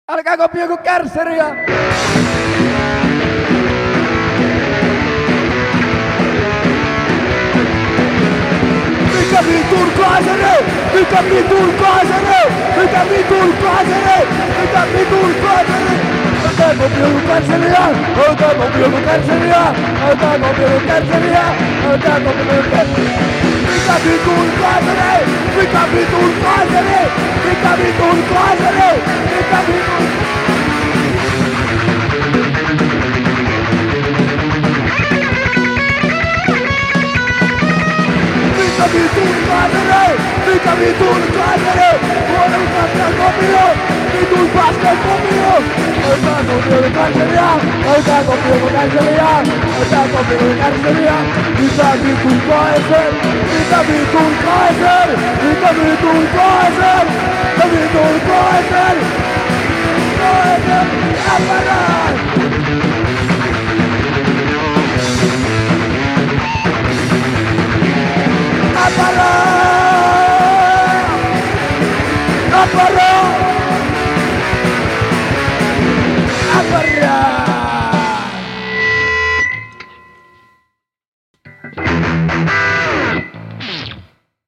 Alkaako joku kärsseriä? Mikä vitun kaasere? Mikä vitun kaasere? Mikä vitun kaasere? Mikä vitun kaasere? Alkaako joku kärsseriä? Alkaako joku kärsseriä? Alkaako joku kärsseriä? Alkaako joku kärsseriä? Mikä vitun kaasere? Mikä vitun kaasere? Mikä vitun kaasere? Mikä vitun Mikä vitun kaasere? Mikä vitun kaasere? Huonon kaskan kopio! Vitun paskan kopio! Alkaako joku kärsseriä? Alkaako joku kärsseriä? Alkaako joku kärsseriä? Mikä vitun kaaser? Mikä vitun kaaser? Mikä vitun kaaser? Mikä vitun kaaser? Kaaser! Äpärää! Apparat!